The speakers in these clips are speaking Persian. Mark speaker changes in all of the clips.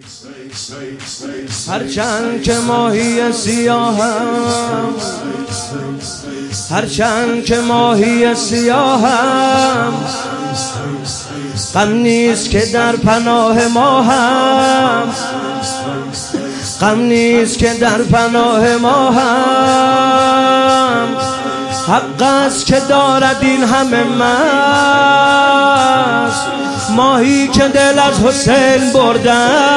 Speaker 1: هرچند که ماهی سیاهم، هرچند که ماهی سیاهم، غم نیست که در پناه ما هم، غم نیست که در پناه ما هم. حق است که دارد این همه مست، ماهی که دل از حسین برده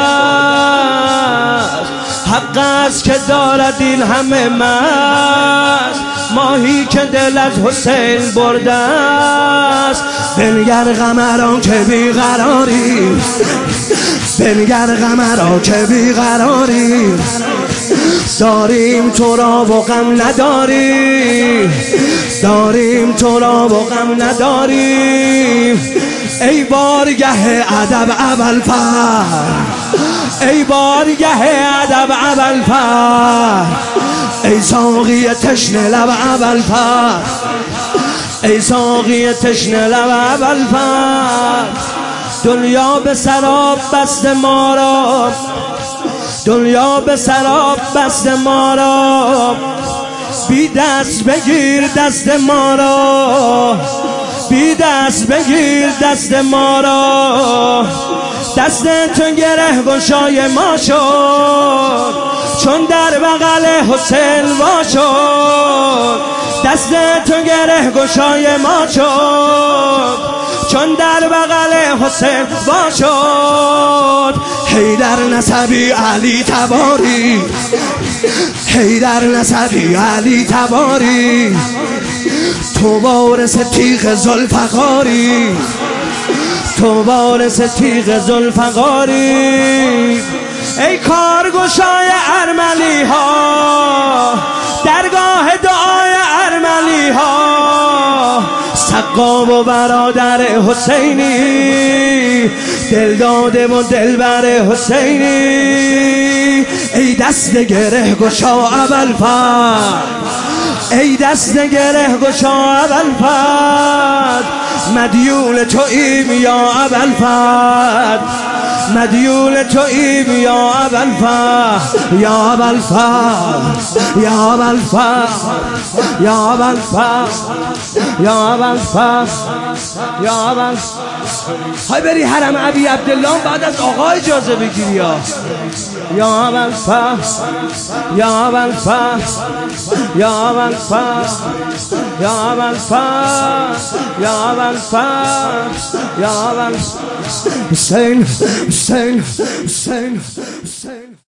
Speaker 1: است. حق است که دارد این همه مست، ماهی که دل از حسین برده است. بنگر قمران که بیقراری، بنگر قمران که بیقراری، داریم تو را و غم نداریم، داریم تو را و غم نداریم. ای بارگه ادب ابوالفضل، ای بارگه ادب ابوالفضل، ای ساقی تشنه لب ابوالفضل، ای ساقی تشنه لب ابوالفضل. دنیا به سراب بست ما را، دنیا به سراب بست ما را، بی دست بگیر دست ما را، بی دست بگیر دست ما را. دست تو گره گشای ما شد، چون در بغل حسین وا شد. دست تو گره گشای ما شد، چون در بغل حسین وا شد. حیدر نسبی علی تباری، حیدر نسبی علی تباری، تو وارث تیغ ذوالفقاری، تو وارث تیغ ذوالفقاری. ای کارگشای ارملی ها، درگاه دعای ارملی ها، سقام و برادر حسینی، دل داده و دلبر حسینی. ای دست گره گشا ابوالفضل، ای دست گره گشا ابوالفضل، مدیون توییم یا ابوالفضل، مدیون توییم یا ابوالفضل، یا ابوالفضل، یا ابوالفضل، یا ابوالفضل، یا ابوالفضل، یا ابوالفضل. های بری حرم ابی عبدالله بعد از آقا اجازه بگیری یا ابوالفضل، یا ابوالفضل، یا ابوالفضل، یا ابوالفضل، یا ابوالفضل، یا ابوالفضل. حسین حسین حسین حسین.